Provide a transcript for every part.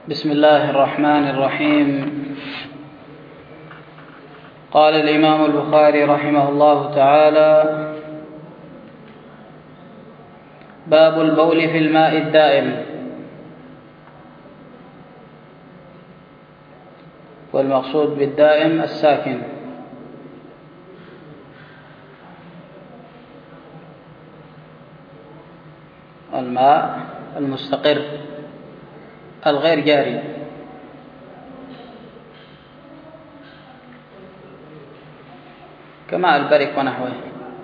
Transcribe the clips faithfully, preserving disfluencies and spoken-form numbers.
بسم الله الرحمن الرحيم. قال الإمام البخاري رحمه الله تعالى: باب البول في الماء الدائم. والمقصود بالدائم الساكن. الماء المستقر الغير جاري. كماء البرك ونحوه.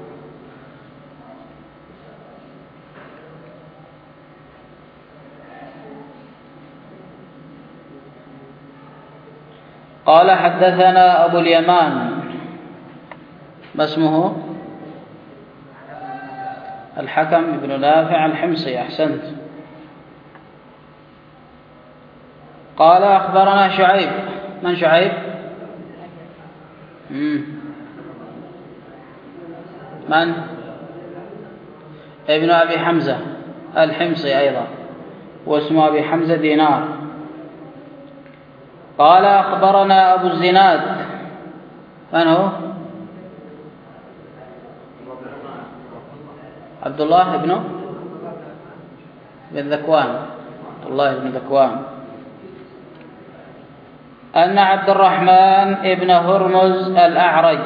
قال: حدثنا أبو اليمان. ما اسمه؟ الحكم بن نافع الحمصي. أحسنت. قال: أخبرنا شعيب. من شعيب؟ مم. من؟ ابن أبي حمزة الحمصي أيضا، واسمه أبي حمزة دينار. قال: أخبرنا أبو الزناد. من هو؟ عبد الله بن بن ذكوان. عبد الله بن ذكوان. أن عبد الرحمن ابن هرمز الأعرج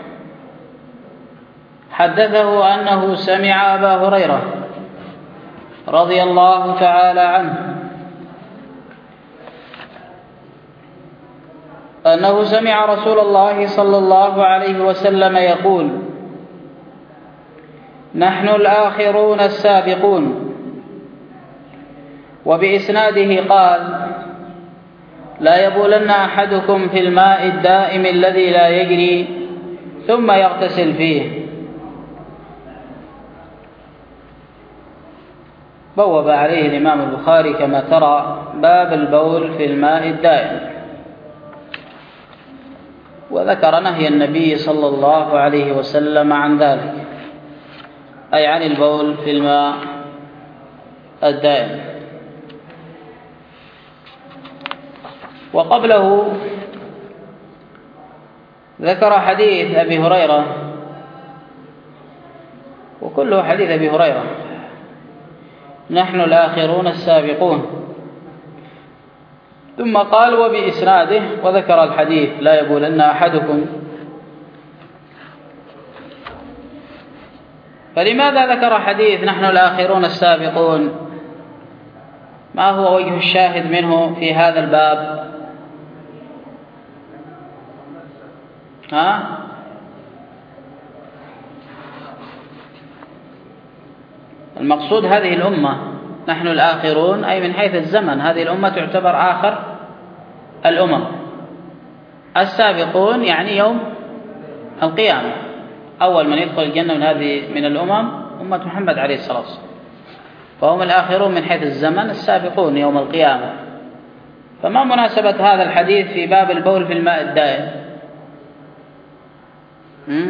حدثه أنه سمع أبا هريرة رضي الله تعالى عنه أنه سمع رسول الله صلى الله عليه وسلم يقول: نحن الآخرون السابقون. وبإسناده قال: لا يبولن أحدكم في الماء الدائم الذي لا يجري ثم يغتسل فيه. بوب عليه الإمام البخاري كما ترى باب البول في الماء الدائم، وذكر نهي النبي صلى الله عليه وسلم عن ذلك، أي عن البول في الماء الدائم. وقبله ذكر حديث أبي هريرة، وكله حديث أبي هريرة: نحن الآخرون السابقون. ثم قال: وبإسناده، وذكر الحديث: لا يبولن أحدكم. فلماذا ذكر حديث نحن الآخرون السابقون؟ ما هو وجه الشاهد منه في هذا الباب؟ ها؟ المقصود هذه الأمة، نحن الآخرون أي من حيث الزمن، هذه الأمة تعتبر آخر الأمم. السابقون يعني يوم القيامة، أول من يدخل الجنة من هذه من الأمم أمة محمد عليه الصلاة والسلام، فهم الآخرون من حيث الزمن، السابقون يوم القيامة. فما مناسبة هذا الحديث في باب البول في الماء الدائم؟ م?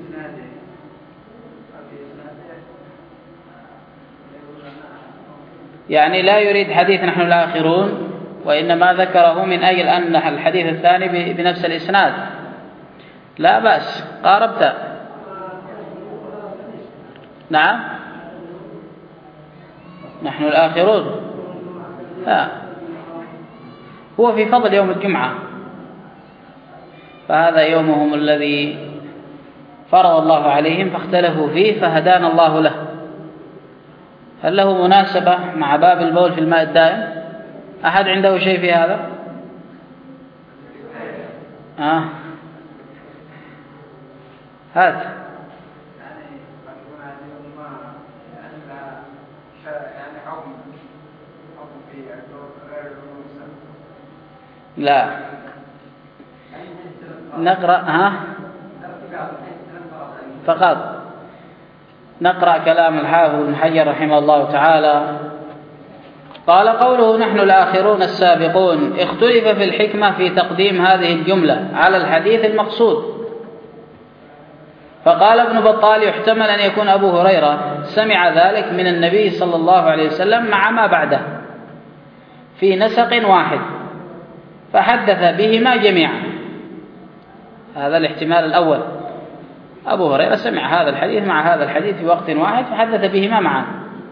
يعني لا يريد حديث نحن الآخرون، وإنما ذكره من أجل أن الحديث الثاني بنفس الإسناد. لا بأس، قاربت. نعم، نحن الآخرون. لا، هو في فضل يوم الجمعة، فهذا يومهم الذي فرض الله عليهم فاختلفوا فيه فهدانا الله له. هل له مناسبة مع باب البول في الماء الدائم؟ أحد عنده شيء في هذا؟ آه. هات. لا، نقرأ ها فقط. نقرأ كلام الحافظ ابن حجر رحمه الله تعالى. قال: قوله نحن الآخرون السابقون، اختلف في الحكمة في تقديم هذه الجملة على الحديث المقصود. فقال ابن بطال: يحتمل أن يكون أبو هريرة سمع ذلك من النبي صلى الله عليه وسلم مع ما بعده، في نسق واحد فحدث بهما جميعا. هذا الاحتمال الأول، أبو هريرة سمع هذا الحديث مع هذا الحديث في وقت واحد فحدث بهما معا.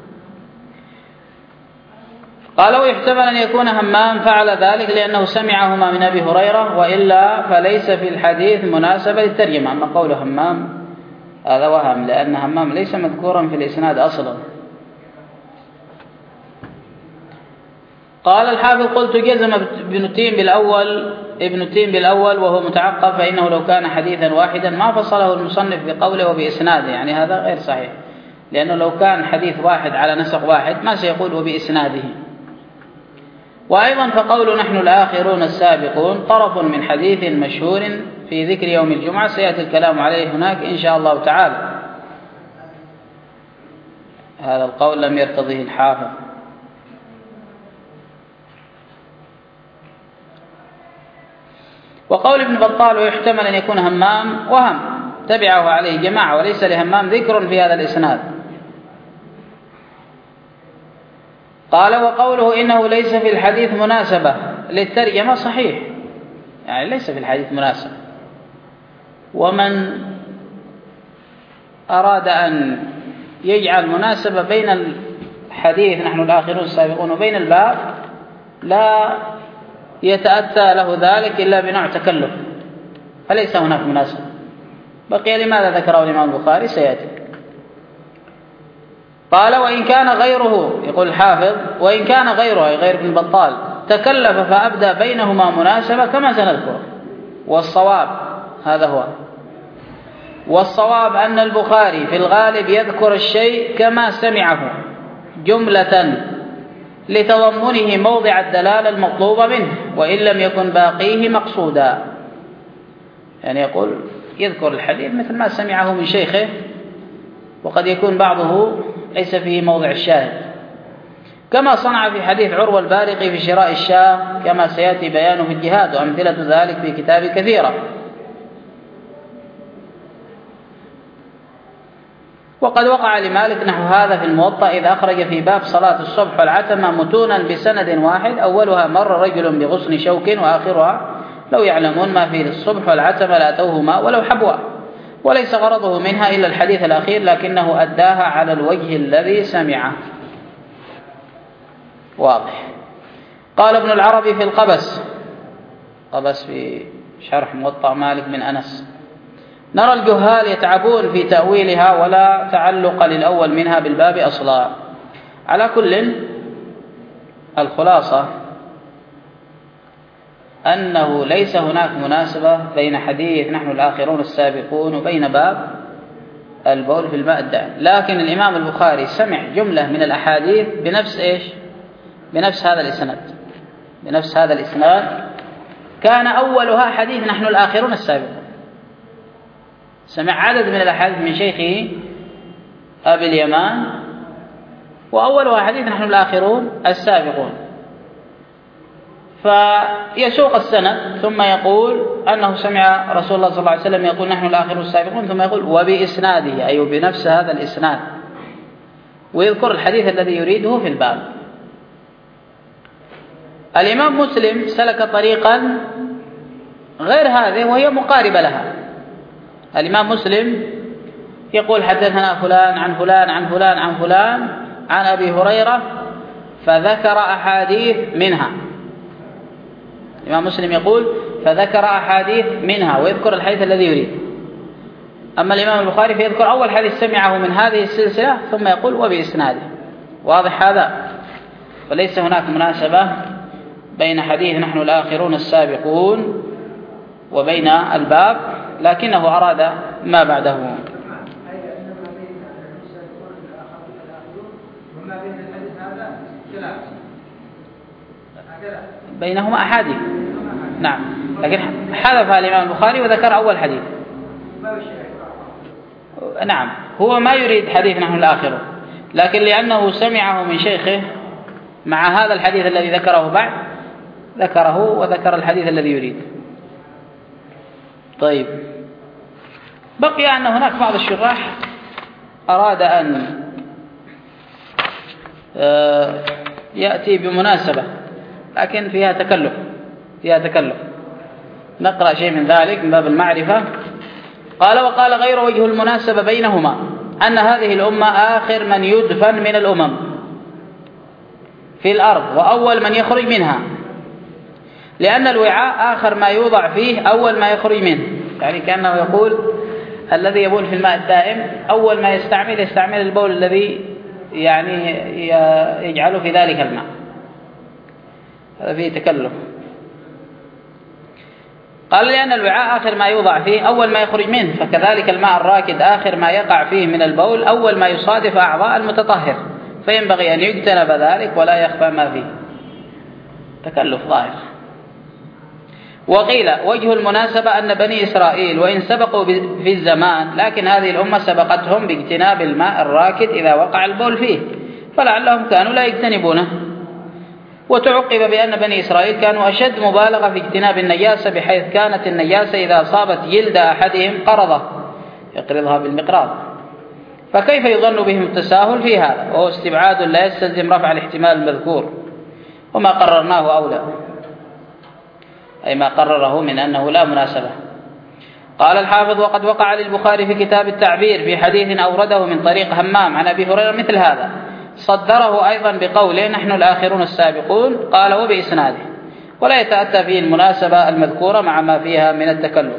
قال ويحتمل أن يكون همام فعل ذلك لأنه سمعهما من أبي هريرة، وإلا فليس في الحديث مناسبة للترجمة. أما قول همام هذا وهم، لأن همام ليس مذكورا في الإسناد أصلا. قال الحافظ قلت جزم ابن تيم بالأول ابن تيم بالأول وهو متعقب، فإنه لو كان حديثا واحدا ما فصله المصنف بقوله وبإسناده، يعني هذا غير صحيح، لأنه لو كان حديث واحد على نسق واحد ما سيقول وبإسناده. وأيضا فقول نحن الآخرون السابقون طرف من حديث مشهور في ذكر يوم الجمعة سيأتي الكلام عليه هناك إن شاء الله تعالى. هذا القول لم يرتضيه الحافظ. وقول ابن بطال ويحتمل أن يكون همام وهم تبعه عليه جماعة وليس لهمام ذكر في هذا الإسناد. قال وقوله إنه ليس في الحديث مناسبة للترجمة صحيح، يعني ليس في الحديث مناسبة. ومن أراد أن يجعل مناسبة بين الحديث نحن الآخرون السابقون وبين الباب لا يتأتى له ذلك إلا بنوع تكلف، فليس هناك مناسبة. بقي لماذا ذكره الإمام البخاري سيأتي. قال وإن كان غيره، يقول الحافظ وإن كان غيره أي غير ابن بطال تكلف فأبدى بينهما مناسبة كما سنذكر. والصواب هذا هو والصواب أن البخاري في الغالب يذكر الشيء كما سمعه جملة لتضمنه موضع الدلالة المطلوبة منه، وإن لم يكن باقيه مقصودا. يعني يقول يذكر الحديث مثل ما سمعه من شيخه، وقد يكون بعضه ليس فيه موضع الشاهد، كما صنع في حديث عروة البارقي في شراء الشاة كما سيأتي بيانه في الجهاد، وأمثلة ذلك في كتاب كثيرة. وقد وقع لمالك نحو هذا في الموطأ إذ أخرج في باب صلاة الصبح والعتمة متونا بسند واحد أولها مر رجل بغصن شوك وآخرها لو يعلمون ما في الصبح والعتمة لأتوهما ولو حبوا، وليس غرضه منها إلا الحديث الأخير لكنه أداها على الوجه الذي سمعه. واضح. قال ابن العربي في القبس، قبس في شرح موطأ مالك بن أنس: نرى الجهال يتعبون في تأويلها ولا تعلق للأول منها بالباب أصلا. على كل الخلاصة أنه ليس هناك مناسبة بين حديث نحن الآخرون السابقون وبين باب البول في الماء الدائم، لكن الإمام البخاري سمع جملة من الأحاديث بنفس إيش؟ بنفس هذا الإسناد، بنفس هذا الإسناد كان أولها حديث نحن الآخرون السابقون. سمع عدد من الأحاديث من شيخه أبي اليمان وأولها حديث نحن الآخرون السابقون، فيسوق السند ثم يقول أنه سمع رسول الله صلى الله عليه وسلم يقول نحن الآخرون السابقون، ثم يقول وبإسناده أي بنفس هذا الإسناد، ويذكر الحديث الذي يريده في الباب. الإمام مسلم سلك طريقا غير هذه وهي مقاربة لها. الإمام مسلم يقول حدثنا فلان عن فلان عن فلان عن فلان عن أبي هريرة فذكر أحاديث منها. الإمام مسلم يقول فذكر أحاديث منها ويذكر الحديث الذي يريد. أما الإمام البخاري فيذكر أول حديث سمعه من هذه السلسلة ثم يقول وبإسناده. واضح هذا؟ فليس هناك مناسبة بين حديث نحن الآخرون السابقون وبين الباب، لكنه أراد ما بعده. بينهما أحاديث، نعم، لكن حذف الإمام البخاري وذكر أول حديث. نعم، هو ما يريد حديث نحن الآخرون، لكن لأنه سمعه من شيخه مع هذا الحديث الذي ذكره بعد ذكره وذكر الحديث الذي يريد. طيب، بقي أن هناك بعض الشراح أراد أن يأتي بمناسبة لكن فيها تكلف فيها تكلف نقرأ شيء من ذلك من باب المعرفة. قال وقال غير وجه المناسبة بينهما أن هذه الأمة آخر من يدفن من الأمم في الأرض وأول من يخرج منها، لأن الوعاء آخر ما يوضع فيه أول ما يخرج منه، يعني كأنه يقول الذي يبول في الماء الدائم أول ما يستعمل يستعمل البول الذي يعني يجعله في ذلك الماء، هذا فيه تكلف. قال لأن الوعاء آخر ما يوضع فيه أول ما يخرج منه، فكذلك الماء الراكد آخر ما يقع فيه من البول أول ما يصادف أعضاء المتطهر، فينبغي أن يجتنب ذلك ولا يخفى ما فيه، تكلف ظاهر. وقيل وجه المناسبة أن بني إسرائيل وإن سبقوا في الزمان لكن هذه الأمة سبقتهم باجتناب الماء الراكد إذا وقع البول فيه، فلعلهم كانوا لا يجتنبونه. وتعقب بأن بني إسرائيل كانوا أشد مبالغة في اجتناب النجاسة، بحيث كانت النجاسة إذا أصابت جلد أحدهم قرضة يقرضها بالمقراض، فكيف يظن بهم التساهل في هذا، وهو استبعاد لا يستلزم رفع الاحتمال المذكور، وما قررناه أولى، أي ما قرره من أنه لا مناسبة. قال الحافظ وقد وقع للبخاري في كتاب التعبير في حديث أورده من طريق همام عن أبي هريرة مثل هذا، صدره أيضا بقوله نحن الآخرون السابقون، قال وبإسناده، ولا يتأتى فيه المناسبة المذكورة مع ما فيها من التكلف.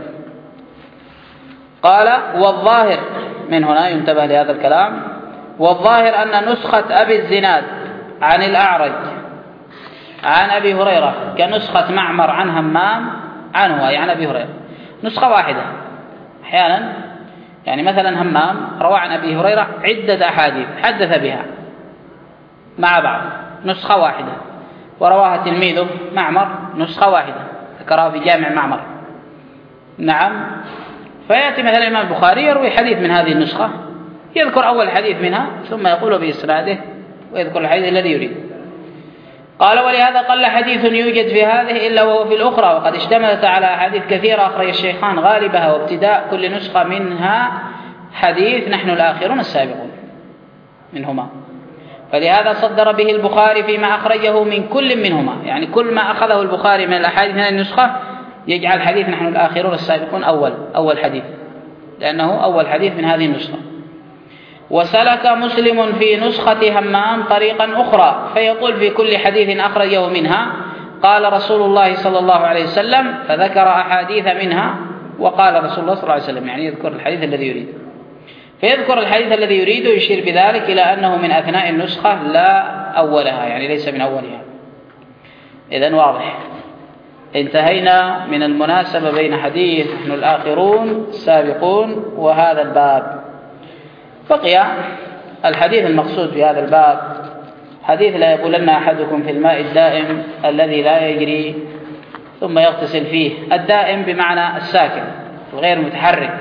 قال والظاهر، من هنا ينتبه لهذا الكلام، والظاهر أن نسخة أبي الزناد عن الأعرج عن أبي هريرة كنسخة معمر عن همام عنه، أي عن أبي هريرة، نسخة واحدة. أحيانا يعني مثلا همام روى عن أبي هريرة عدة أحاديث حدث بها مع بعض، نسخة واحدة، ورواها تلميذه معمر نسخة واحدة ذكرها في جامع معمر. نعم، فيأتي مثلا الإمام البخاري يروي حديث من هذه النسخة، يذكر أول حديث منها ثم يقول بإسناده ويذكر الحديث الذي يريد. قال ولهذا قل حديث يوجد في هذه إلا وهو في الأخرى، وقد اشتملت على أحاديث كثيرة أخرج الشيخان غالبها، وابتداء كل نسخة منها حديث نحن الآخرون السابقون منهما، فلهذا صدر به البخاري فيما أخرجه من كل منهما، يعني كل ما أخذه البخاري من الأحاديث من النسخة يجعل حديث نحن الآخرون السابقون أول أول حديث، لأنه أول حديث من هذه النسخة. وسلك مسلم في نسخة همام طريقا أخرى، فيقول في كل حديث أخرجه منها قال رسول الله صلى الله عليه وسلم، فذكر أحاديث منها وقال رسول الله صلى الله عليه وسلم، يعني يذكر الحديث الذي يريد، فيذكر الحديث الذي يريد ويشير بذلك إلى أنه من أثناء النسخة لا أولها، يعني ليس من أولها. إذن واضح، انتهينا من المناسبة بين حديث نحن الآخرون السابقون وهذا الباب. بقي الحديث المقصود في هذا الباب حديث لا يبولن أحدكم في الماء الدائم الذي لا يجري ثم يغتسل فيه. الدائم بمعنى الساكن الغير متحرك،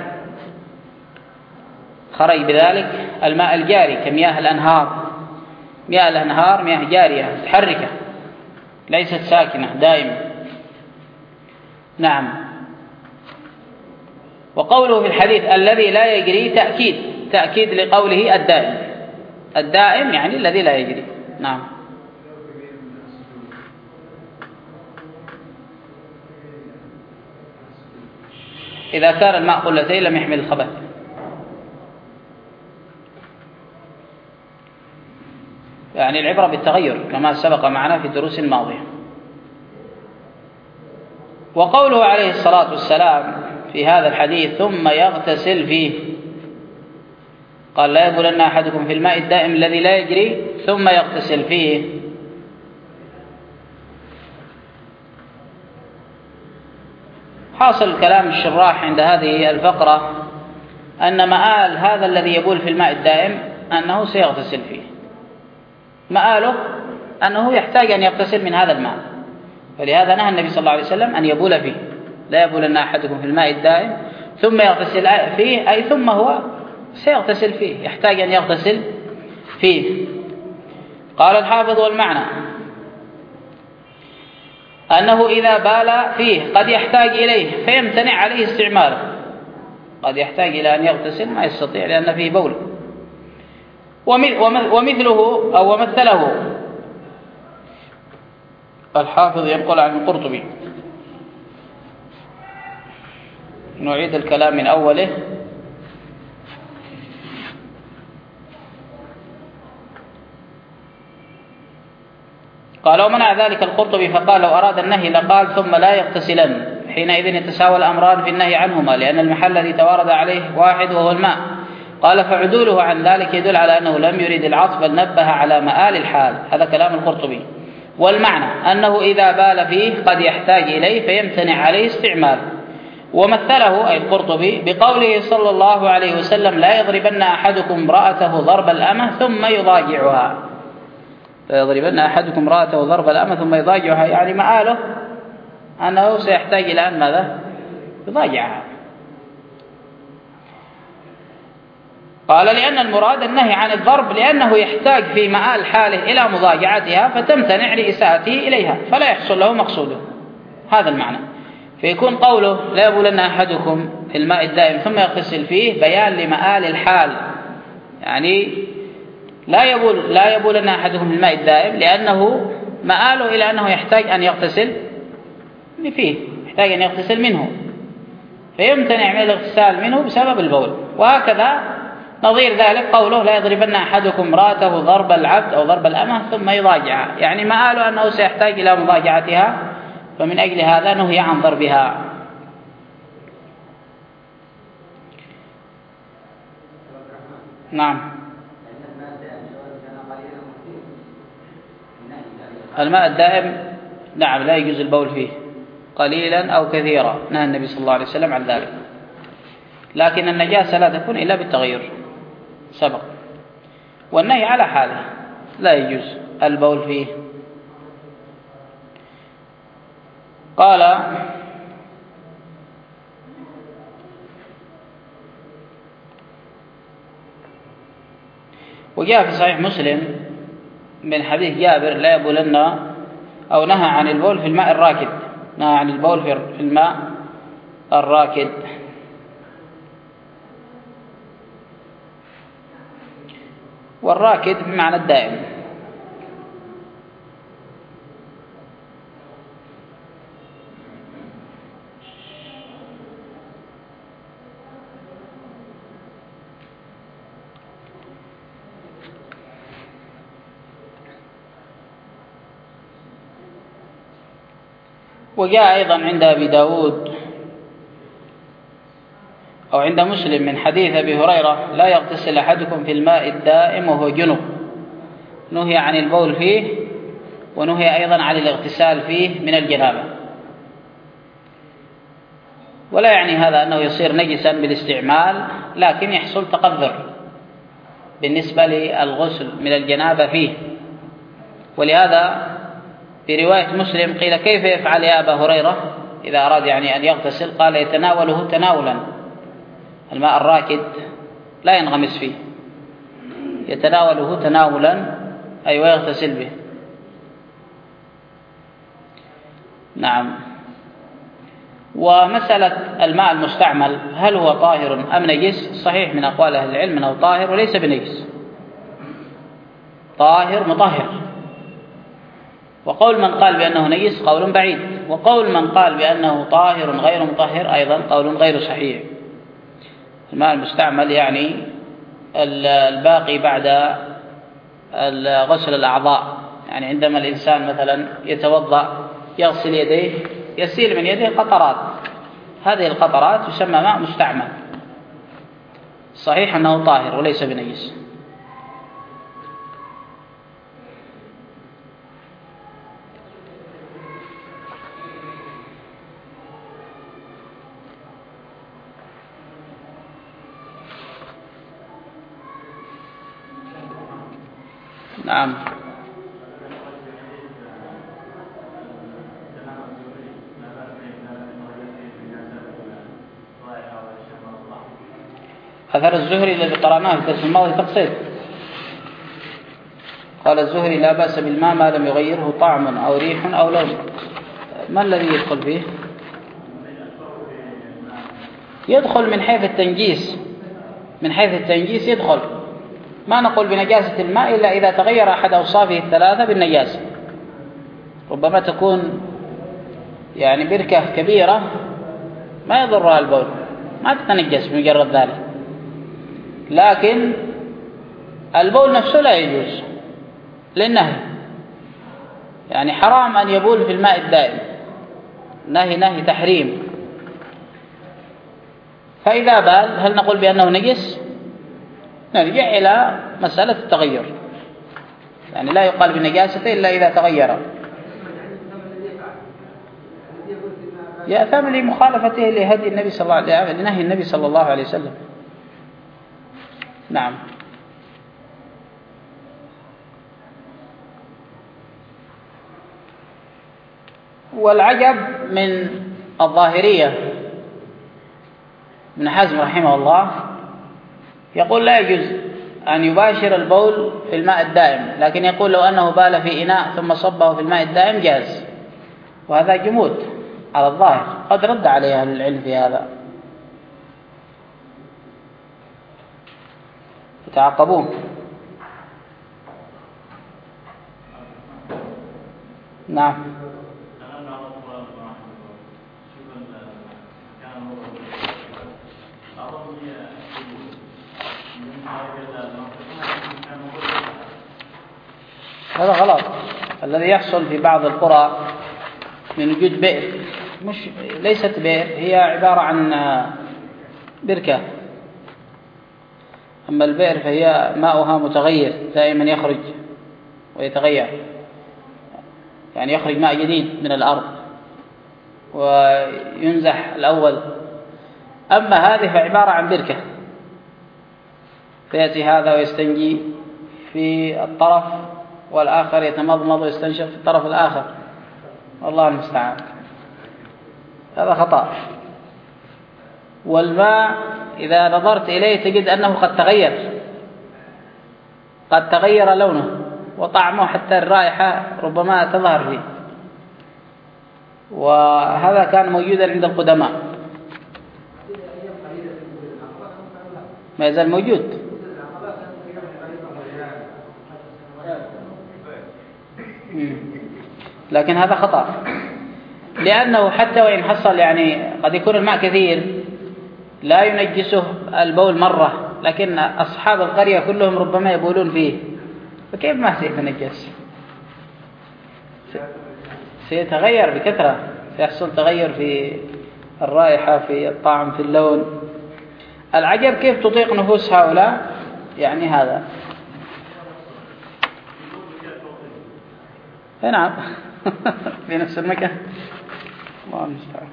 خرج بذلك الماء الجاري كمياه الأنهار، مياه الأنهار مياه جارية متحركة ليست ساكنة دائمة. نعم. وقوله في الحديث الذي لا يجري تأكيد تأكيد لقوله الدائم، الدائم يعني الذي لا يجري. نعم. إذا كان الماء قلتين لم يحمل الخبث. يعني العبرة بالتغير كما سبق معنا في الدروس الماضية. وقوله عليه الصلاة والسلام في هذا الحديث ثم يغتسل فيه، قال لا يبولن أحدكم في الماء الدائم الذي لا يجري ثم يغتسل فيه. حاصل الكلام الشراح عند هذه الفقرة أن مآل هذا الذي يبول في الماء الدائم أنه سيغتسل فيه، مآله أنه يحتاج أن يغتسل من هذا الماء، فلهذا نهى النبي صلى الله عليه وسلم أن يبول فيه. لا يبولن أحدكم في الماء الدائم ثم يغتسل فيه، أي ثم هو سيغتسل فيه، يحتاج أن يغتسل فيه. قال الحافظ والمعنى أنه إذا بال فيه قد يحتاج إليه فيمتنع عليه استعماله، قد يحتاج إلى أن يغتسل ما يستطيع لأن فيه بول. ومثله أو ومثله الحافظ ينقل عن القرطبي. نعيد الكلام من أوله. قال ومنع ذلك القرطبي فقال لو أراد النهي لقال ثم لا يغتسلن، حينئذ يتساوى الأمران في النهي عنهما، لأن المحل الذي توارد عليه واحد وهو الماء. قال فعدوله عن ذلك يدل على أنه لم يرد العطف بل نبه على مآل الحال. هذا كلام القرطبي. والمعنى أنه إذا بال فيه قد يحتاج إليه فيمتنع عليه استعمال. ومثله أي القرطبي بقوله صلى الله عليه وسلم لا يضربن أحدكم امرأته ضرب الأمة ثم يضاجعها. لا يضربن أحدكم امرأته ضرب الأمة ثم يضاجعها، يعني مآله أنه سيحتاج إلى أن ماذا؟ يضاجعها. قال لأن المراد النهي عن الضرب لأنه يحتاج في مآل حاله إلى مضاجعتها فتمتنع لإساءته إليها فلا يحصل له مقصوده. هذا المعنى. فيكون قوله لا يبولن أحدكم في الماء الدائم ثم يغتسل فيه بيان لمآل الحال، يعني لا يبول لا يبولن أحدكم في الماء الدائم لأنه مآله إلى أنه يحتاج أن يغتسل فيه، يحتاج أن يغتسل منه فيمتنع من الاغتسال منه بسبب البول. وهكذا نظير ذلك قوله لا يضربن أحدكم امرأته ضرب العبد أو ضرب الأمة ثم يضاجعها، يعني مآله أنه سيحتاج إلى مضاجعتها فمن أجل هذا نهي عن ضربها. نعم. الماء الدائم نعم لا يجوز البول فيه قليلا أو كثيرا، نهى النبي صلى الله عليه وسلم عن ذلك. لكن النجاسة لا تكون إلا بالتغيير سبق، والنهي على حاله لا يجوز البول فيه. قال وجاء في صحيح مسلم من حديث جابر لا يبولن أو نهى عن البول في الماء الراكد، نهى عن البول في الماء الراكد. والراكد بمعنى الدائم. وجاء أيضا عند أبي داود أو عند مسلم من حديث أبي هريرة لا يغتسل أحدكم في الماء الدائم وهو جنب، نهي عن البول فيه ونهي أيضا عن الاغتسال فيه من الجنابة. ولا يعني هذا أنه يصير نجسا بالاستعمال، لكن يحصل تقذر بالنسبة للغسل من الجنابة فيه. ولهذا في رواية مسلم قيل كيف يفعل يا أبا هريرة إذا أراد يعني أن يغتسل؟ قال يتناوله تناولا، الماء الراكد لا ينغمس فيه، يتناوله تناولا أي ويغتسل به. نعم. ومسألة الماء المستعمل هل هو طاهر أم نجس؟ صحيح من أقوال أهل العلم أنه طاهر وليس بنجس، طاهر مطهر. وقول من قال بأنه نجس قول بعيد، وقول من قال بأنه طاهر غير مطهر أيضا قول غير صحيح. الماء المستعمل يعني الباقي بعد غسل الأعضاء، يعني عندما الإنسان مثلا يتوضأ يغسل يديه يسيل من يده قطرات، هذه القطرات تسمى ماء مستعمل. صحيح أنه طاهر وليس بنجس. نعم. أثر الزهري الذي قرأناه في الدرس الماضي تقصير. قال الزهري لا بأس بالماء ما لم يغيره طعم أو ريح أو لون. ما الذي يدخل فيه؟ يدخل من حيث التنجيس، من حيث التنجيس يدخل. ما نقول بنجاسة الماء إلا إذا تغير أحد أوصافه الثلاثة بالنجاسة، ربما تكون يعني بركة كبيرة ما يضرها البول، ما تتنجس بمجرد ذلك، لكن البول نفسه لا يجوز للنهي، يعني حرام أن يبول في الماء الدائم، نهي نهي تحريم. فإذا بال هل نقول بأنه نجس؟ نرجع إلى مسألة التغير، يعني لا يقال بنجاسته إلا إذا تغير، يأثم لمخالفته لهدي النبي صلى الله عليه وسلم، لنهي النبي صلى الله عليه وسلم. نعم. والعجب من الظاهرية ابن حزم رحمه الله يقول لا يجوز أن يباشر البول في الماء الدائم، لكن يقول لو أنه بال في إناء ثم صبه في الماء الدائم جاز، وهذا جمود على الظاهر، قد رد عليه أهل العلم في هذا يتعاقبون. نعم. هذا غلط. الذي يحصل في بعض القرى من وجود بئر، مش ليست بئر، هي عبارة عن بركة، أما البئر فهي ماؤها متغير دائما، يخرج ويتغير، يعني يخرج ماء جديد من الأرض وينزح الأول. أما هذه فعبارة عن بركة، فيأتي هذا ويستنجي في الطرف والآخر يتمضمض ويستنشق في الطرف الآخر، والله المستعان، هذا خطأ. والماء إذا نظرت إليه تجد أنه قد تغير، قد تغير لونه وطعمه، حتى الرائحة ربما تظهر فيه، وهذا كان موجودا عند القدماء، ما يزال موجود. لكن هذا خطأ، لأنه حتى وإن حصل يعني قد يكون الماء كثير لا ينجسه البول مرة، لكن أصحاب القرية كلهم ربما يبولون فيه، فكيف ما سيتنجس؟ سيتغير بكثرة، سيحصل تغير في الرائحة، في الطعم، في اللون. العجب كيف تطيق نفوس هؤلاء يعني هذا. نعم. في نفس المكان، الله المستعان.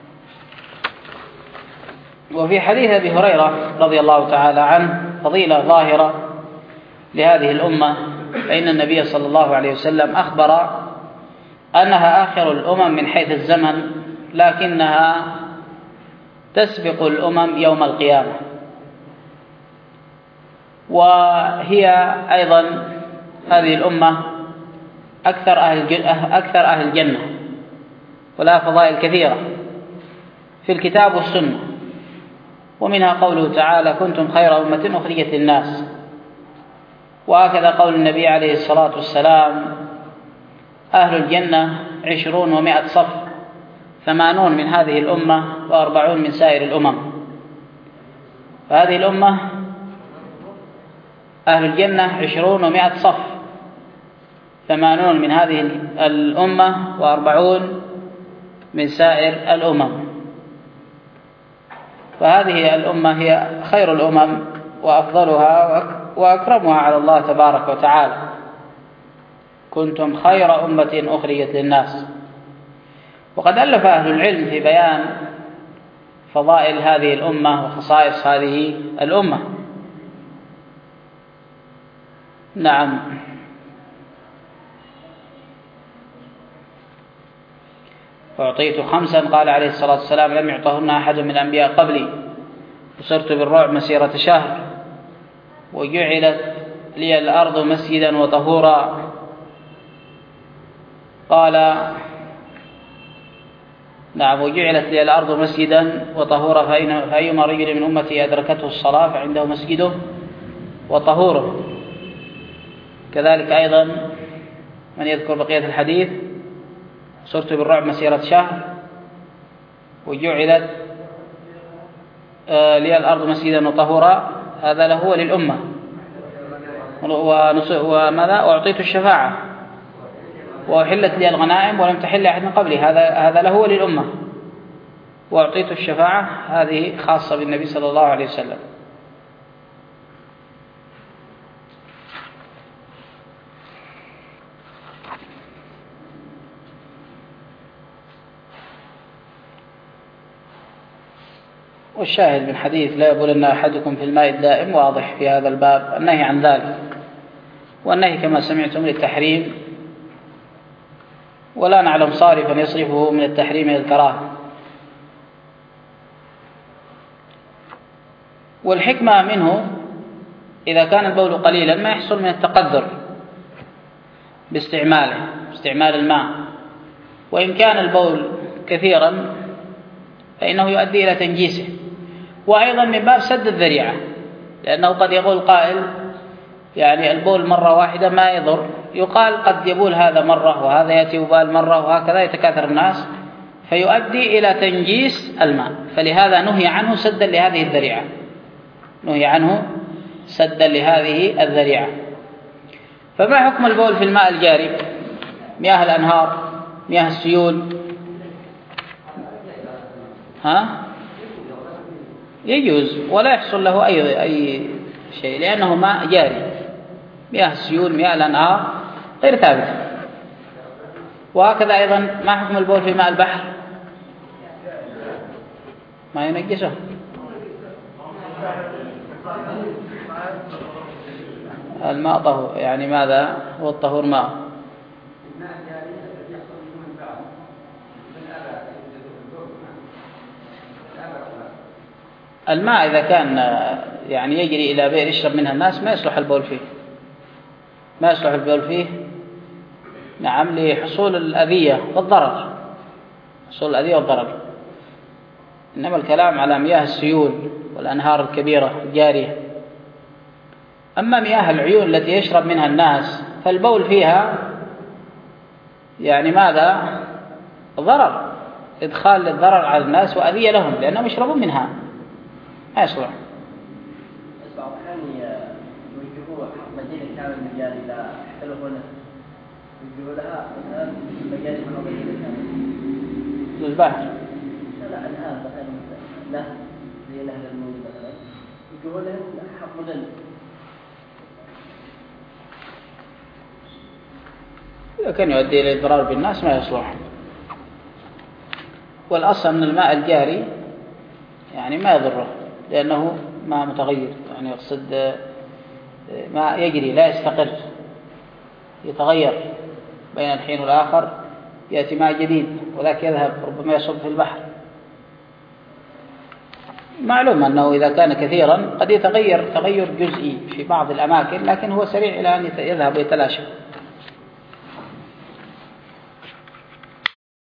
وفي حديث أبي هريرة رضي الله تعالى عنه فضيلة ظاهرة لهذه الأمة، فإن النبي صلى الله عليه وسلم أخبر أنها آخر الأمم من حيث الزمن، لكنها تسبق الأمم يوم القيامة، وهي أيضا هذه الأمة أكثر أهل أكثر أهل الجنة، ولها فضائل كثيرة في الكتاب والسنة، ومنها قوله تعالى كنتم خير أمة أخرجت للناس، وهكذا قول النبي عليه الصلاة والسلام أهل الجنة عشرون ومائة صف، ثمانون من هذه الأمة وأربعون من سائر الأمم. فهذه الأمة أهل الجنة عشرون ومائة صف، ثمانون من هذه الأمة وأربعون من سائر الأمم. فهذه الأمة هي خير الأمم وأفضلها وأكرمها على الله تبارك وتعالى. كنتم خير أمة أخرجت للناس. وقد ألف أهل العلم في بيان فضائل هذه الأمة وخصائص هذه الأمة. نعم. أعطيت خمسا قال عليه الصلاة والسلام لم يعطهن أحد من الأنبياء قبلي، وصرت بالرعب مسيرة شهر، وجعلت لي الأرض مسجدا وطهورا. قال نعم وجعلت لي الأرض مسجدا وطهورا، فأيما رجل من أمتي أدركته الصلاة فعنده مسجده وطهوره. كذلك أيضا من يذكر بقية الحديث صرت بالرعب مسيرة شهر وجعلت لي الأرض مسجدا وطهورا، هذا له وللأمة. وماذا؟ أعطيت الشفاعة وأحلت لي الغنائم ولم تحل أحد من قبلي، هذا هذا له وللأمة. وأعطيت الشفاعة هذه خاصة بالنبي صلى الله عليه وسلم. والشاهد من حديث لا يبولن أحدكم في الماء الدائم واضح في هذا الباب النهي عن ذلك، والنهي كما سمعتم للتحريم، ولا نعلم صارفا يصرفه من التحريم إلى الكراهة. والحكمة منه إذا كان البول قليلا ما يحصل من التقدر باستعماله باستعمال الماء، وإن كان البول كثيرا فإنه يؤدي إلى تنجيسه. وأيضا من باب سد الذريعة، لأنه قد يقول قائل يعني البول مرة واحدة ما يضر، يقال قد يبول هذا مرة وهذا يأتي وبال مرة وهكذا يتكاثر الناس فيؤدي إلى تنجيس الماء، فلهذا نهي عنه سدا لهذه الذريعة، نهي عنه سدا لهذه الذريعة. فما حكم البول في الماء الجاري؟ مياه الأنهار، مياه السيول، ها؟ يجوز ولا يحصل له أي أي شيء لأنه ماء جاري. مياه السيول، مياه الأنهار غير ثابتة. وهكذا أيضا ما حكم البول في ماء البحر؟ ما ينجسه. الماء طهور، يعني ماذا هو الطهور؟ ماء الماء إذا كان يعني يجري إلى بئر يشرب منها الناس ما يصلح البول فيه، ما يصلح البول فيه نعم لحصول الأذية والضرر، حصول الأذية والضرر. إنما الكلام على مياه السيول والأنهار الكبيرة الجارية. أما مياه العيون التي يشرب منها الناس فالبول فيها يعني ماذا؟ ضرر، إدخال للضرر على الناس وأذية لهم لأنهم يشربون منها، ما يصلح. بعض الأحيان يوجهوا مدينة كامل مجاري لا يحتلون يوجهوا لها مثلا مجاري من مدينة كامل للبحر. لا لا الآن مثلا نهر زي نهر النيل مثلا يوجهوا لهم حق مدن. إذا كان يؤدي إلى الإضرار بالناس ما يصلح. والأصل من الماء الجاري يعني ما يضره لأنه ماء متغير، يعني يقصد ماء يجري لا يستقر، يتغير بين الحين والآخر، يأتي ماء جديد وذاك يذهب ربما يصب في البحر. معلوم أنه إذا كان كثيرا قد يتغير تغير جزئي في بعض الأماكن، لكن هو سريع إلى أن يذهب ويتلاشى.